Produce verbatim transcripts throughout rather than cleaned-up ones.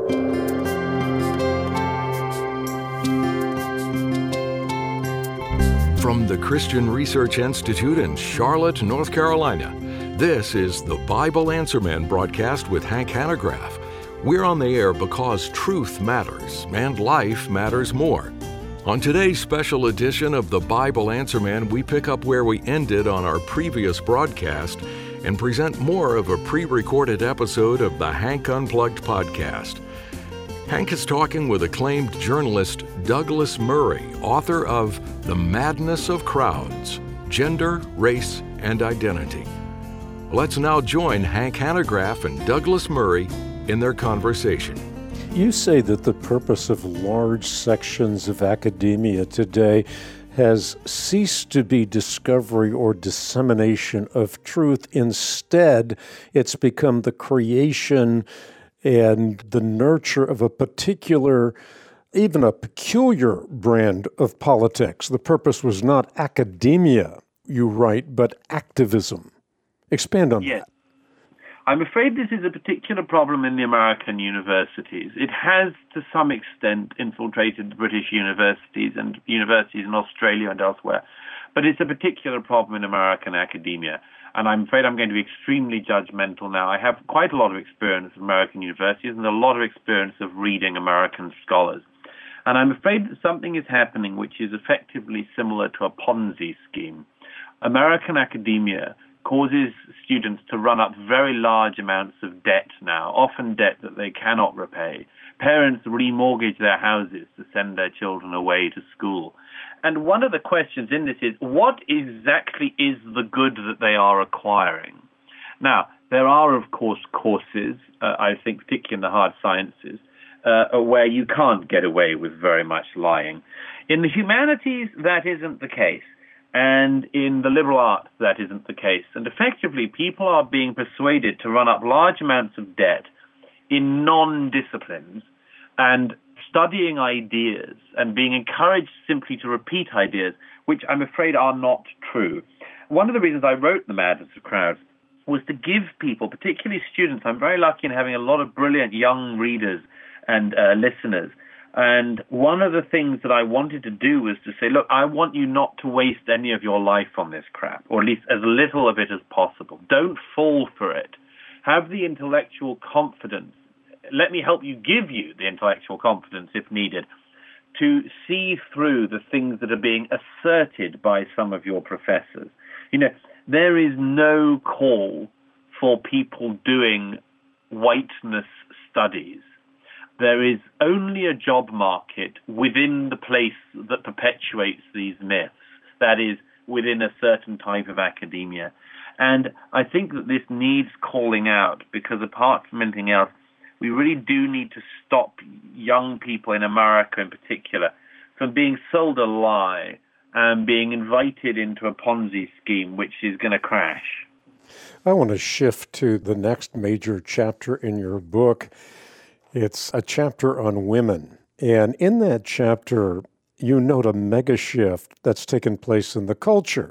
From the Christian Research Institute in Charlotte, North Carolina, this is the Bible Answer Man broadcast with Hank Hanegraaff. We're on the air because truth matters and life matters more. On today's special edition of the Bible Answer Man, we pick up where we ended on our previous broadcast and present more of a pre-recorded episode of the Hank Unplugged podcast. Hank is talking with acclaimed journalist Douglas Murray, author of The Madness of Crowds, Gender, Race, and Identity. Let's now join Hank Hanegraaff and Douglas Murray in their conversation. You say that the purpose of large sections of academia today has ceased to be discovery or dissemination of truth. Instead, it's become the creation and the nurture of a particular, even a peculiar brand of politics. The purpose was not academia, you write, but activism. Expand on yes. that. I'm afraid this is a particular problem in the American universities. It has, to some extent, infiltrated the British universities and universities in Australia and elsewhere. But it's a particular problem in American academia. And I'm afraid I'm going to be extremely judgmental now. I have quite a lot of experience with American universities and a lot of experience of reading American scholars. And I'm afraid that something is happening which is effectively similar to a Ponzi scheme. American academia causes students to run up very large amounts of debt now, often debt that they cannot repay. Parents remortgage their houses to send their children away to school. And one of the questions in this is, what exactly is the good that they are acquiring? Now, there are, of course, courses, uh, I think particularly in the hard sciences, uh, where you can't get away with very much lying. In the humanities, that isn't the case. And in the liberal arts, that isn't the case. And effectively, people are being persuaded to run up large amounts of debt in non-disciplines and studying ideas and being encouraged simply to repeat ideas, which I'm afraid are not true. One of the reasons I wrote The Madness of Crowds was to give people, particularly students, I'm very lucky in having a lot of brilliant young readers and uh, listeners. And one of the things that I wanted to do was to say, look, I want you not to waste any of your life on this crap, or at least as little of it as possible. Don't fall for it. Have the intellectual confidence. Let me help you give you the intellectual confidence, if needed, to see through the things that are being asserted by some of your professors. You know, there is no call for people doing whiteness studies. There is only a job market within the place that perpetuates these myths, that is, within a certain type of academia. And I think that this needs calling out, because apart from anything else, we really do need to stop young people in America in particular from being sold a lie and being invited into a Ponzi scheme which is going to crash. I want to shift to the next major chapter in your book. It's a chapter on women. And in that chapter, you note a mega shift that's taken place in the culture.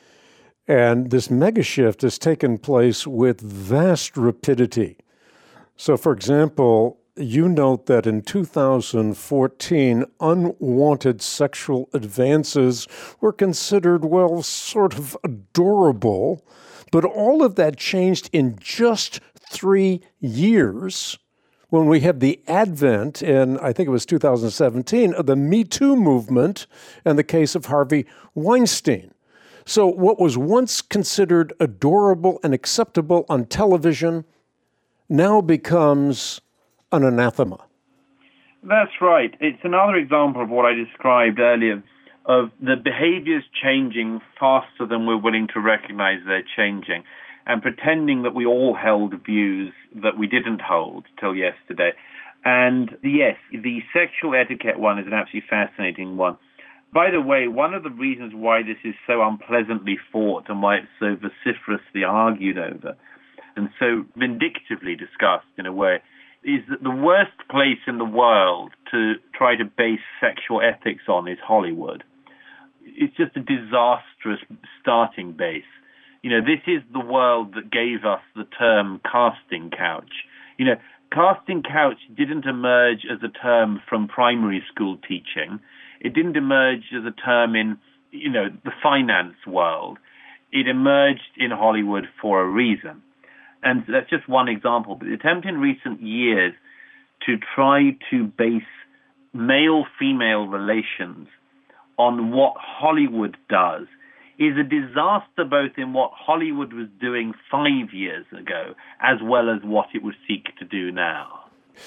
And this mega shift has taken place with vast rapidity. So, for example, you note that in two thousand fourteen, unwanted sexual advances were considered, well, sort of adorable. But all of that changed in just three years. When we have the advent in, I think it was two thousand seventeen, of the Me Too movement and the case of Harvey Weinstein. So what was once considered adorable and acceptable on television now becomes an anathema. That's right. It's another example of what I described earlier, of the behaviors changing faster than we're willing to recognize they're changing, and pretending that we all held views that we didn't hold till yesterday. And yes, the sexual etiquette one is an absolutely fascinating one. By the way, one of the reasons why this is so unpleasantly fought and why it's so vociferously argued over and so vindictively discussed in a way is that the worst place in the world to try to base sexual ethics on is Hollywood. It's just a disastrous starting base. You know, this is the world that gave us the term casting couch. You know, casting couch didn't emerge as a term from primary school teaching. It didn't emerge as a term in, you know, the finance world. It emerged in Hollywood for a reason. And that's just one example. But the attempt in recent years to try to base male-female relations on what Hollywood does is a disaster both in what Hollywood was doing five years ago as well as what it would seek to do now.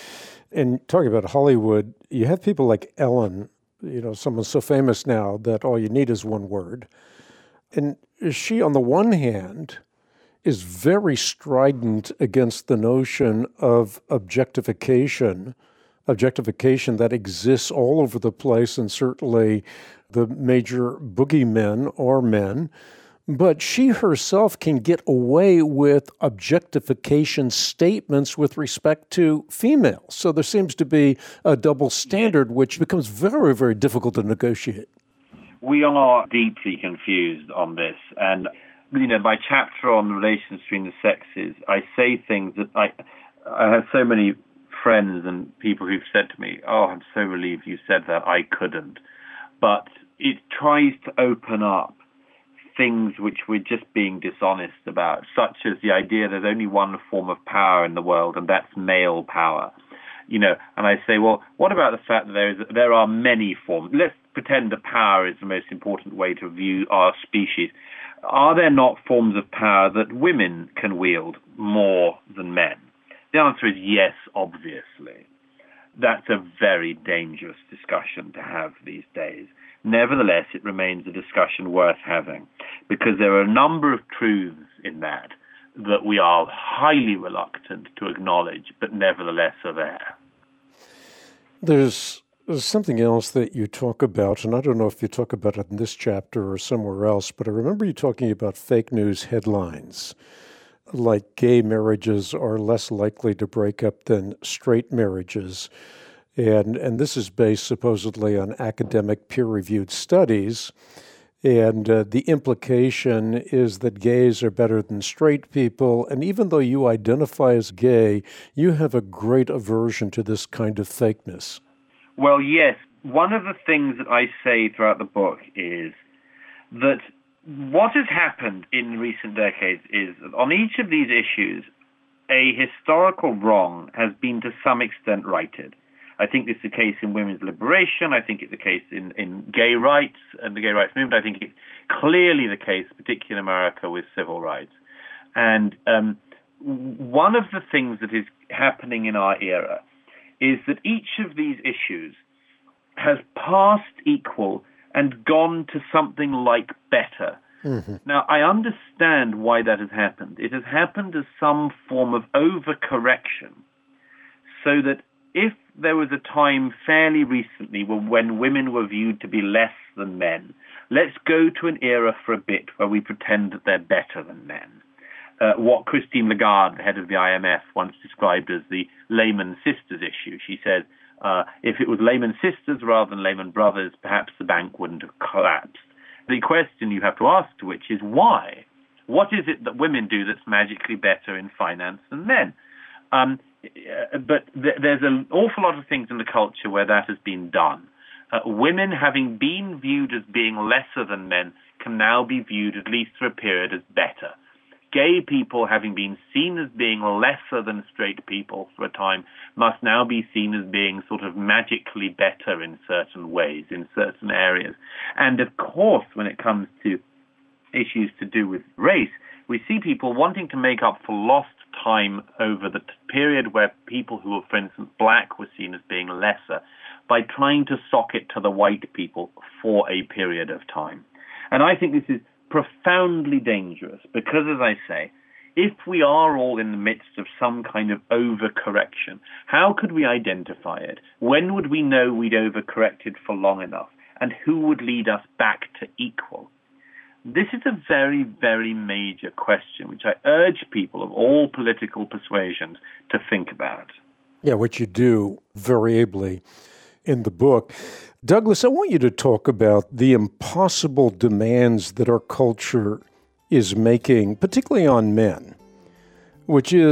And talking about Hollywood, you have people like Ellen, you know, someone so famous now that all you need is one word. And she, on the one hand, is very strident against the notion of objectification, objectification that exists all over the place, and certainly the major boogeymen are men. But she herself can get away with objectification statements with respect to females. So there seems to be a double standard, which becomes very, very difficult to negotiate. We are deeply confused on this. And, you know, my chapter on relations between the sexes, I say things that I, I have so many friends and people who've said to me, oh, I'm so relieved you said that, I couldn't. But it tries to open up things which we're just being dishonest about, such as the idea there's only one form of power in the world, and that's male power. You know, and I say, well, what about the fact that there is there are many forms? Let's pretend that power is the most important way to view our species. Are there not forms of power that women can wield more than men? The answer is yes, obviously. That's a very dangerous discussion to have these days. Nevertheless, it remains a discussion worth having, because there are a number of truths in that that we are highly reluctant to acknowledge, but nevertheless are there. There's, there's something else that you talk about, and I don't know if you talk about it in this chapter or somewhere else, but I remember you talking about fake news headlines, like gay marriages are less likely to break up than straight marriages. And and this is based supposedly on academic peer-reviewed studies. And uh, the implication is that gays are better than straight people. And even though you identify as gay, you have a great aversion to this kind of fakeness. Well, yes. One of the things that I say throughout the book is that what has happened in recent decades is that on each of these issues, a historical wrong has been to some extent righted. I think this is the case in women's liberation. I think it's the case in, in gay rights and the gay rights movement. I think it's clearly the case, particularly in America, with civil rights. And um, one of the things that is happening in our era is that each of these issues has passed equal and gone to something like better. Mm-hmm. Now, I understand why that has happened. It has happened as some form of overcorrection, so that if there was a time fairly recently when women were viewed to be less than men, let's go to an era for a bit where we pretend that they're better than men. Uh, what Christine Lagarde, the head of the I M F, once described as the Lehman Sisters issue. She said, uh, if it was Lehman Sisters rather than Lehman Brothers, perhaps the bank wouldn't have collapsed. The question you have to ask to which is why? What is it that women do that's magically better in finance than men? Um, but th- there's an awful lot of things in the culture where that has been done. Uh, women, having been viewed as being lesser than men, can now be viewed, at least for a period, as better. Gay people, having been seen as being lesser than straight people for a time, must now be seen as being sort of magically better in certain ways, in certain areas. And of course, when it comes to issues to do with race, we see people wanting to make up for lost time over the t- period where people who were, for instance, black were seen as being lesser, by trying to sock it to the white people for a period of time. And I think this is profoundly dangerous because, as I say, if we are all in the midst of some kind of overcorrection, how could we identify it? When would we know we'd overcorrected for long enough? And who would lead us back to equal? This is a very, very major question, which I urge people of all political persuasions to think about. Yeah, which you do very ably in the book. Douglas, I want you to talk about the impossible demands that our culture is making, particularly on men, which is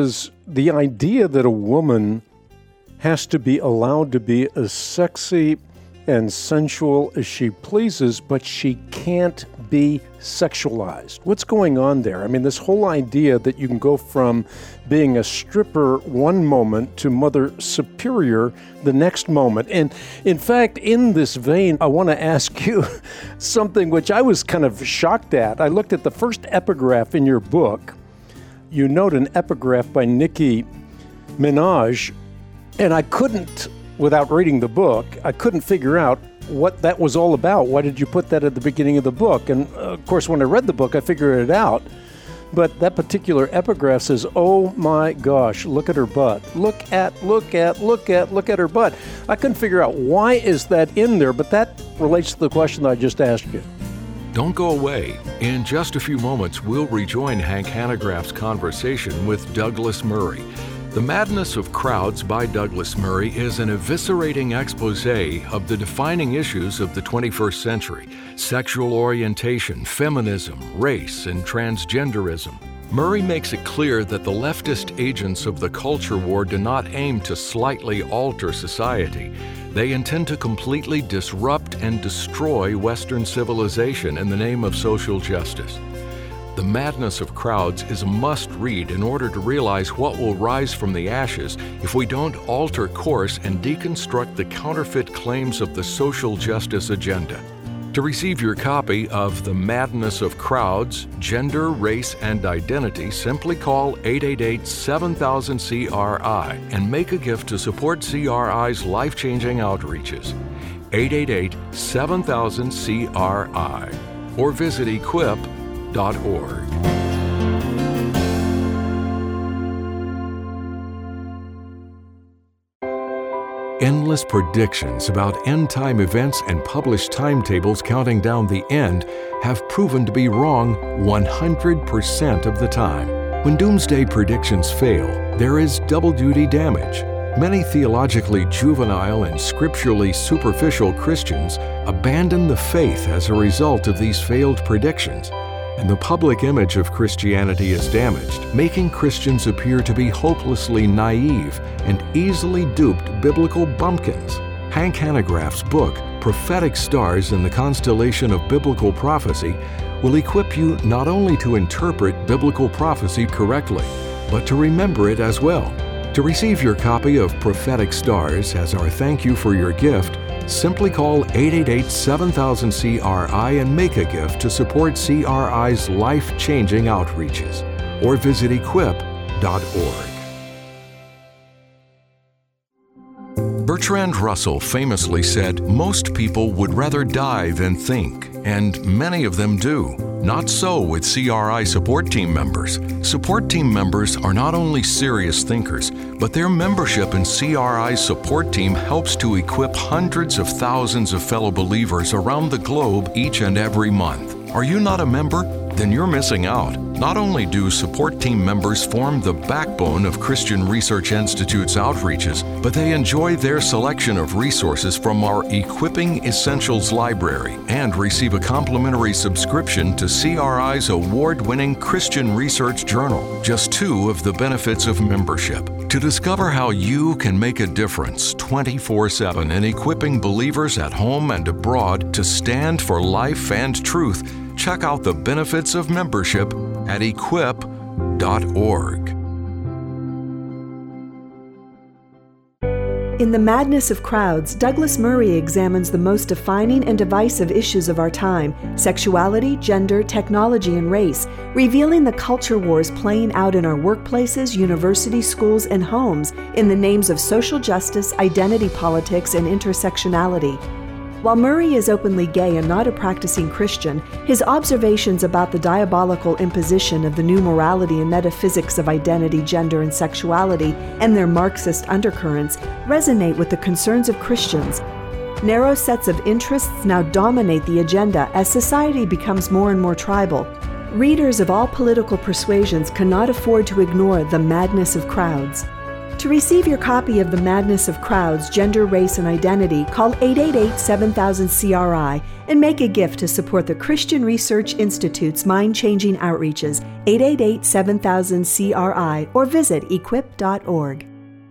the idea that a woman has to be allowed to be as sexy and sensual as she pleases, but she can't be sexualized. What's going on there? I mean, this whole idea that you can go from being a stripper one moment to Mother Superior the next moment. And in fact, in this vein, I want to ask you something which I was kind of shocked at. I looked at the first epigraph in your book. You note an epigraph by Nicki Minaj, and I couldn't, without reading the book, I couldn't figure out what that was all about. Why did you put that at the beginning of the book? And uh, of course, when I read the book, I figured it out. But that particular epigraph says, oh my gosh, look at her butt. Look at, look at, look at, look at her butt. I couldn't figure out why is that in there, but that relates to the question that I just asked you. Don't go away. In just a few moments, we'll rejoin Hank Hanegraaff's conversation with Douglas Murray. The Madness of Crowds by Douglas Murray is an eviscerating expose of the defining issues of the twenty-first century: sexual orientation, feminism, race, and transgenderism. Murray makes it clear that the leftist agents of the culture war do not aim to slightly alter society. They intend to completely disrupt and destroy Western civilization in the name of social justice. The Madness of Crowds is a must-read in order to realize what will rise from the ashes if we don't alter course and deconstruct the counterfeit claims of the social justice agenda. To receive your copy of The Madness of Crowds, Gender, Race, and Identity, simply call eight eight eight, seven thousand, C R I and make a gift to support C R I's life-changing outreaches. eight eight eight, seven thousand, C R I or visit equip dot org. Endless predictions about end-time events and published timetables counting down the end have proven to be wrong one hundred percent of the time. When doomsday predictions fail, there is double-duty damage. Many theologically juvenile and scripturally superficial Christians abandon the faith as a result of these failed predictions, and the public image of Christianity is damaged, making Christians appear to be hopelessly naive and easily duped biblical bumpkins. Hank Hanegraaff's book, Prophetic Stars in the Constellation of Biblical Prophecy, will equip you not only to interpret biblical prophecy correctly, but to remember it as well. To receive your copy of Prophetic Stars as our thank you for your gift, simply call eight eight eight, seven thousand, C R I and make a gift to support C R I's life-changing outreaches, or visit equip dot org. Bertrand Russell famously said, "Most people would rather die than think," and many of them do. Not so with C R I support team members. Support team members are not only serious thinkers, but their membership in C R I's support team helps to equip hundreds of thousands of fellow believers around the globe each and every month. Are you not a member? Then you're missing out. Not only do support team members form the backbone of Christian Research Institute's outreaches, but they enjoy their selection of resources from our Equipping Essentials library and receive a complimentary subscription to C R I's award-winning Christian Research Journal, just two of the benefits of membership. To discover how you can make a difference twenty-four seven in equipping believers at home and abroad to stand for life and truth, check out the benefits of membership at equip dot org. In The Madness of Crowds, Douglas Murray examines the most defining and divisive issues of our time: sexuality, gender, technology, and race, revealing the culture wars playing out in our workplaces, universities, schools, and homes in the names of social justice, identity politics, and intersectionality. While Murray is openly gay and not a practicing Christian, his observations about the diabolical imposition of the new morality and metaphysics of identity, gender, and sexuality, and their Marxist undercurrents, resonate with the concerns of Christians. Narrow sets of interests now dominate the agenda as society becomes more and more tribal. Readers of all political persuasions cannot afford to ignore The Madness of Crowds. To receive your copy of The Madness of Crowds, Gender, Race, and Identity, call eight eight eight, seven thousand, C R I and make a gift to support the Christian Research Institute's mind-changing outreaches, eight eight eight, seven thousand, C R I, or visit equip dot org.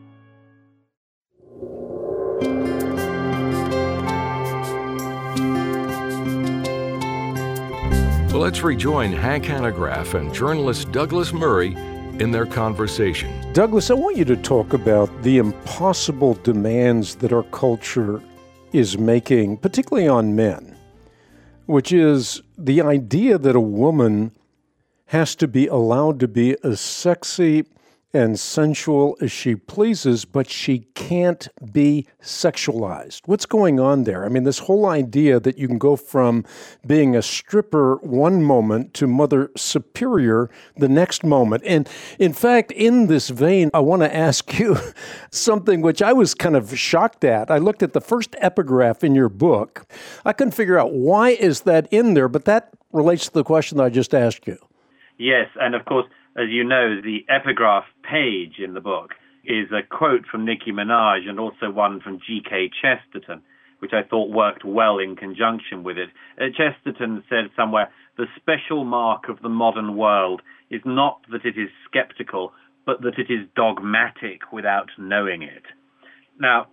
Well, let's rejoin Hank Hanegraaff and journalist Douglas Murray in their conversation. Douglas, I want you to talk about the impossible demands that our culture is making, particularly on men, which is the idea that a woman has to be allowed to be as sexy and sensual as she pleases, but she can't be sexualized. What's going on there? I mean, this whole idea that you can go from being a stripper one moment to Mother Superior the next moment. And in fact, in this vein, I want to ask you something which I was kind of shocked at. I looked at the first epigraph in your book. I couldn't figure out why is that in there, but that relates to the question that I just asked you. Yes, and of course, as you know, the epigraph page in the book is a quote from Nicki Minaj and also one from G K Chesterton, which I thought worked well in conjunction with it. Uh, Chesterton said somewhere, "The special mark of the modern world is not that it is skeptical, but that it is dogmatic without knowing it." Now,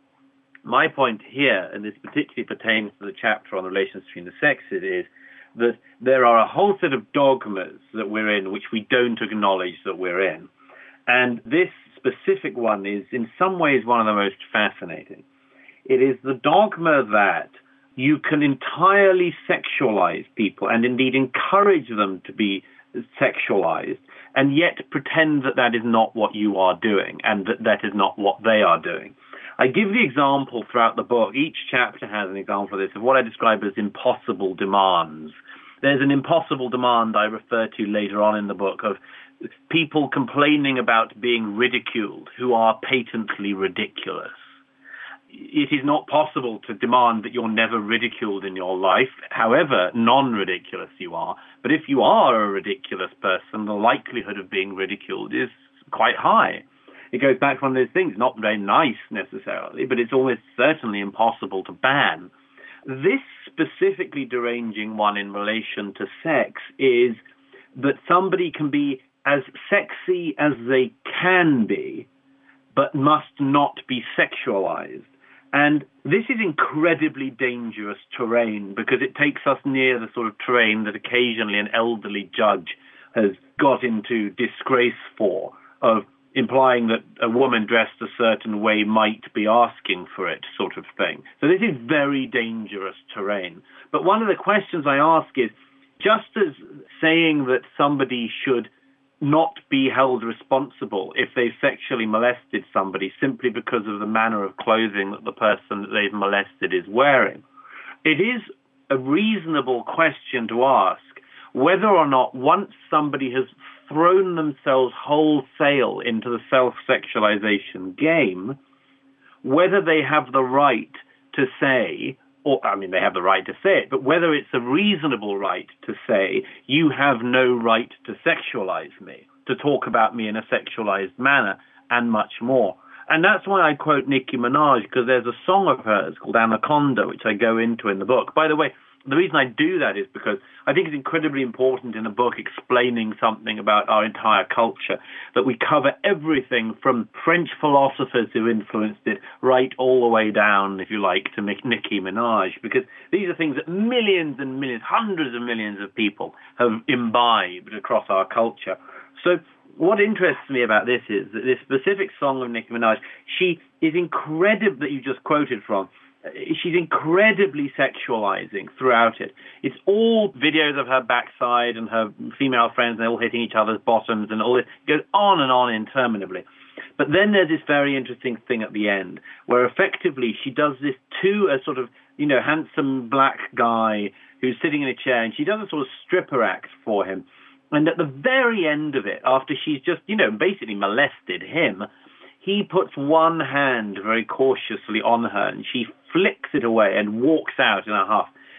my point here, and this particularly pertains to the chapter on the relations between the sexes, is that there are a whole set of dogmas that we're in which we don't acknowledge that we're in. And this specific one is in some ways one of the most fascinating. It is the dogma that you can entirely sexualize people and indeed encourage them to be sexualized and yet pretend that that is not what you are doing and that that is not what they are doing. I give the example throughout the book. Each chapter has an example of this, of what I describe as impossible demands. There's an impossible demand I refer to later on in the book of people complaining about being ridiculed who are patently ridiculous. It is not possible to demand that you're never ridiculed in your life, however non-ridiculous you are. But if you are a ridiculous person, the likelihood of being ridiculed is quite high. It goes back to one of those things, not very nice necessarily, but it's almost certainly impossible to ban. This specifically deranging one in relation to sex is that somebody can be as sexy as they can be, but must not be sexualized. And this is incredibly dangerous terrain because it takes us near the sort of terrain that occasionally an elderly judge has got into disgrace for, of implying that a woman dressed a certain way might be asking for it, sort of thing. So this is very dangerous terrain. But one of the questions I ask is, just as saying that somebody should not be held responsible if they've sexually molested somebody simply because of the manner of clothing that the person that they've molested is wearing, it is a reasonable question to ask whether or not once somebody has thrown themselves wholesale into the self-sexualization game, whether they have the right to say, or I mean, they have the right to say it, but whether it's a reasonable right to say, you have no right to sexualize me, to talk about me in a sexualized manner, and much more. And that's why I quote Nicki Minaj, because there's a song of hers called Anaconda, which I go into in the book. By the way, the reason I do that is because I think it's incredibly important in a book explaining something about our entire culture, that we cover everything from French philosophers who influenced it right all the way down, if you like, to Nicki Minaj, because these are things that millions and millions, hundreds of millions of people have imbibed across our culture. So what interests me about this is that this specific song of Nicki Minaj, she is incredible, that you just quoted from, she's incredibly sexualizing throughout it. It's all videos of her backside and her female friends, and they're all hitting each other's bottoms and all this. It goes on and on interminably. But then there's this very interesting thing at the end where effectively she does this to a sort of, you know, handsome black guy who's sitting in a chair, and she does a sort of stripper act for him. And at the very end of it, after she's just, you know, basically molested him, he puts one hand very cautiously on her, and she flicks it away and walks out in a huff.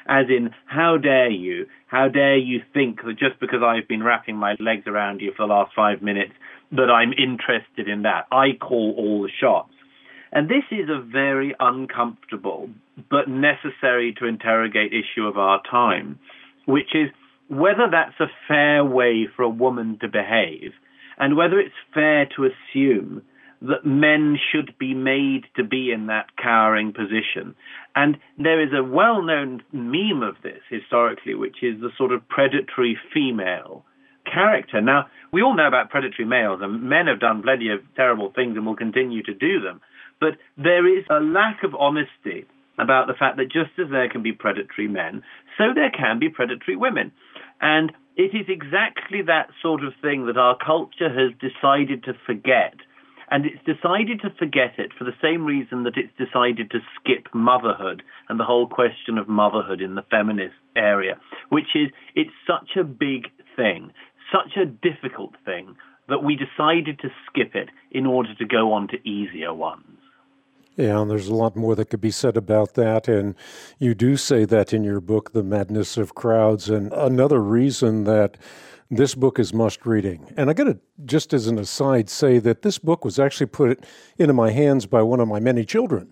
as in, how dare you? How dare you think that just because I've been wrapping my legs around you for the last five minutes that I'm interested in that? I call all the shots. And this is a very uncomfortable but necessary to interrogate issue of our time, which is whether that's a fair way for a woman to behave, and whether it's fair to assume that men should be made to be in that cowering position. And there is a well-known meme of this historically, which is the sort of predatory female character. Now, we all know about predatory males, and men have done plenty of terrible things and will continue to do them. But there is a lack of honesty about the fact that just as there can be predatory men, so there can be predatory women. And it is exactly that sort of thing that our culture has decided to forget. And it's decided to forget it for the same reason that it's decided to skip motherhood and the whole question of motherhood in the feminist area, which is it's such a big thing, such a difficult thing, that we decided to skip it in order to go on to easier ones. Yeah, and there's a lot more that could be said about that, and you do say that in your book, The Madness of Crowds, and another reason that this book is must-reading. And I got to, just as an aside, say that this book was actually put into my hands by one of my many children.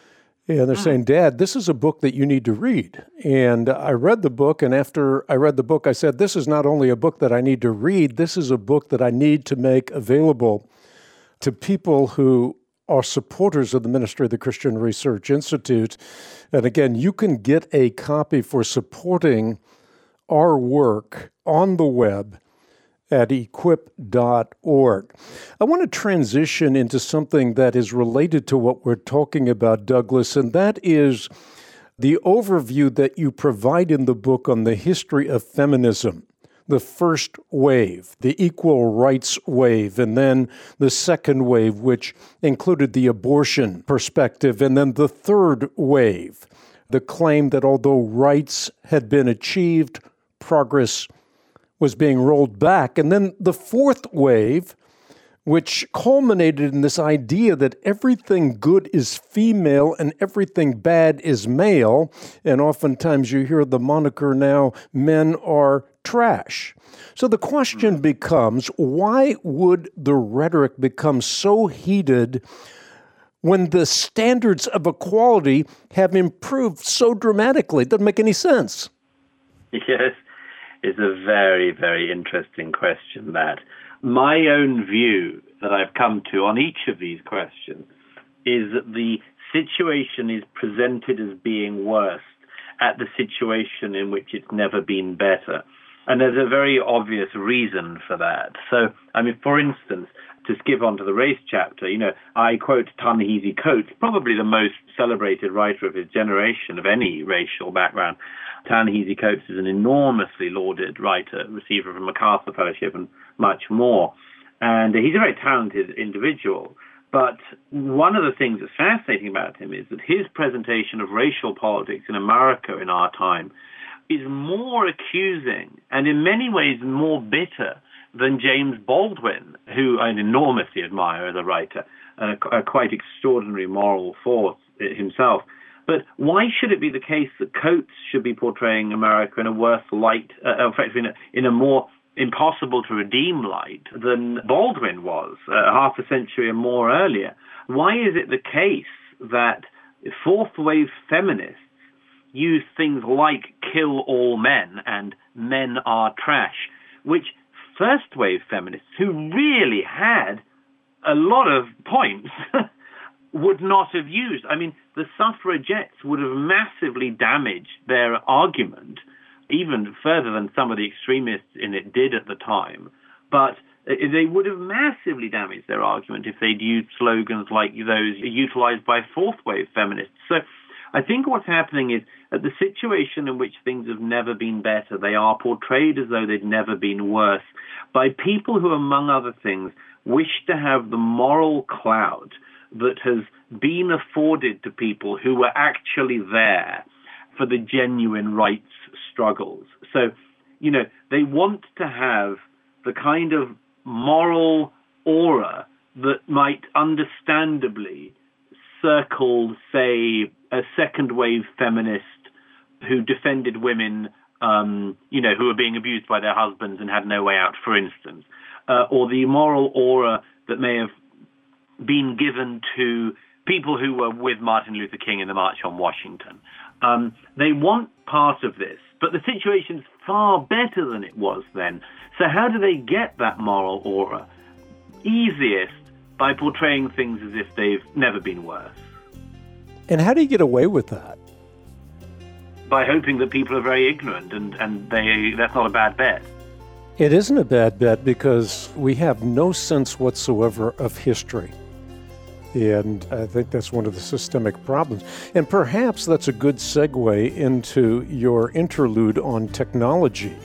And they're saying, Dad, this is a book that you need to read. And I read the book, and after I read the book, I said, this is not only a book that I need to read, this is a book that I need to make available to people who are supporters of the Ministry of the Christian Research Institute. And again, you can get a copy for supporting our work on the web at equip dot org. I want to transition into something that is related to what we're talking about, Douglas, and that is the overview that you provide in the book on the history of feminism. The first wave, the equal rights wave, and then the second wave, which included the abortion perspective, and then the third wave, the claim that although rights had been achieved, progress was being rolled back. And then the fourth wave, which culminated in this idea that everything good is female and everything bad is male. And oftentimes you hear the moniker now, men are trash. So the question becomes, why would the rhetoric become so heated when the standards of equality have improved so dramatically? It doesn't make any sense. Yes, it's a very, very interesting question, that. My own view that I've come to on each of these questions is that the situation is presented as being worse at the situation in which it's never been better. And there's a very obvious reason for that. So, I mean, for instance, to skip on to the race chapter, you know, I quote Ta-Nehisi Coates, probably the most celebrated writer of his generation of any racial background. Ta-Nehisi Coates is an enormously lauded writer, receiver of a MacArthur Fellowship and much more. And he's a very talented individual. But one of the things that's fascinating about him is that his presentation of racial politics in America in our time is more accusing and in many ways more bitter than James Baldwin, who I enormously admire as a writer, and a, a quite extraordinary moral force himself. But why should it be the case that Coates should be portraying America in a worse light, uh, effectively in a, in a more impossible to redeem light than Baldwin was uh, half a century or more earlier? Why is it the case that fourth wave feminists use things like kill all men and men are trash, which first wave feminists, who really had a lot of points, would not have used? I mean, the suffragettes would have massively damaged their argument, even further than some of the extremists in it did at the time. But they would have massively damaged their argument if they'd used slogans like those utilized by fourth wave feminists. So I think what's happening is that the situation in which things have never been better, they are portrayed as though they'd never been worse by people who, among other things, wish to have the moral clout that has been afforded to people who were actually there for the genuine rights struggles. So, you know, they want to have the kind of moral aura that might understandably circle, say, a second wave feminist who defended women, um, you know, who were being abused by their husbands and had no way out, for instance, uh, or the moral aura that may have been given to people who were with Martin Luther King in the March on Washington. Um, they want part of this, but the situation's far better than it was then. So how do they get that moral aura? Easiest by portraying things as if they've never been worse. And how do you get away with that? By hoping that people are very ignorant, and, and they that's not a bad bet. It isn't a bad bet because we have no sense whatsoever of history. And I think that's one of the systemic problems. And perhaps that's a good segue into your interlude on technology.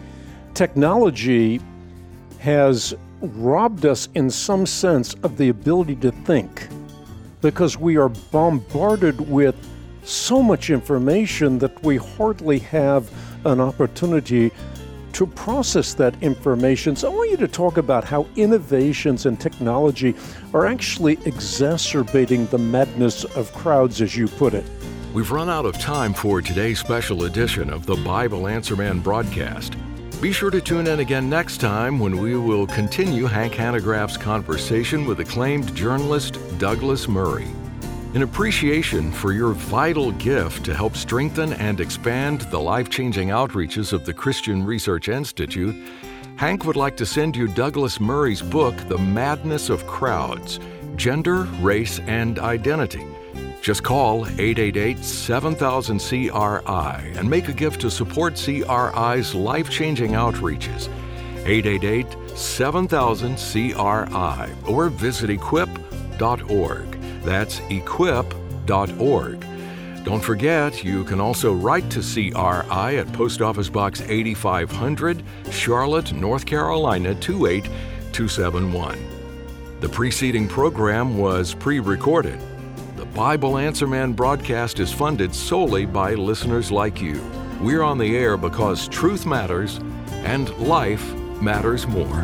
Technology has robbed us in some sense of the ability to think because we are bombarded with so much information that we hardly have an opportunity to process that information. So I want you to talk about how innovations in technology are actually exacerbating the madness of crowds, as you put it. We've run out of time for today's special edition of the Bible Answer Man broadcast. Be sure to tune in again next time when we will continue Hank Hanegraaff's conversation with acclaimed journalist Douglas Murray. In appreciation for your vital gift to help strengthen and expand the life-changing outreaches of the Christian Research Institute, Hank would like to send you Douglas Murray's book, The Madness of Crowds, Gender, Race, and Identity. Just call eight eight eight, seven thousand, C R I and make a gift to support C R I's life-changing outreaches. eight eight eight, seven thousand, C R I or visit equip dot org. That's equip dot org. Don't forget, you can also write to C R I at Post Office Box eighty-five hundred, Charlotte, North Carolina two eight two seven one. The preceding program was pre-recorded. The Bible Answer Man broadcast is funded solely by listeners like you. We're on the air because truth matters and life matters more.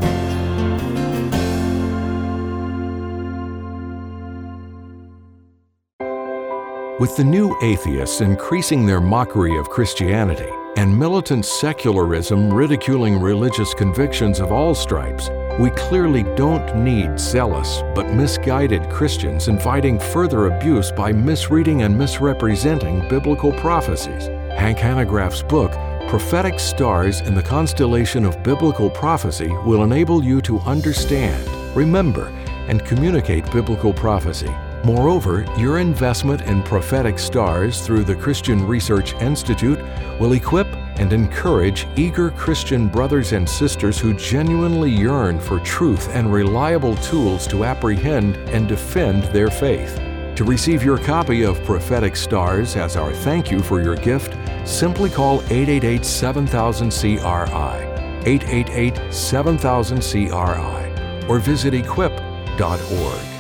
With the new atheists increasing their mockery of Christianity and militant secularism ridiculing religious convictions of all stripes, we clearly don't need zealous but misguided Christians inviting further abuse by misreading and misrepresenting biblical prophecies. Hank Hanegraaff's book, Prophetic Stars in the Constellation of Biblical Prophecy, will enable you to understand, remember, and communicate biblical prophecy. Moreover, your investment in prophetic stars through the Christian Research Institute will equip and encourage eager Christian brothers and sisters who genuinely yearn for truth and reliable tools to apprehend and defend their faith. To receive your copy of Prophetic Stars as our thank you for your gift, simply call eight eight eight, seven thousand, C R I, eight eight eight, seven thousand, C R I, or visit equip dot org.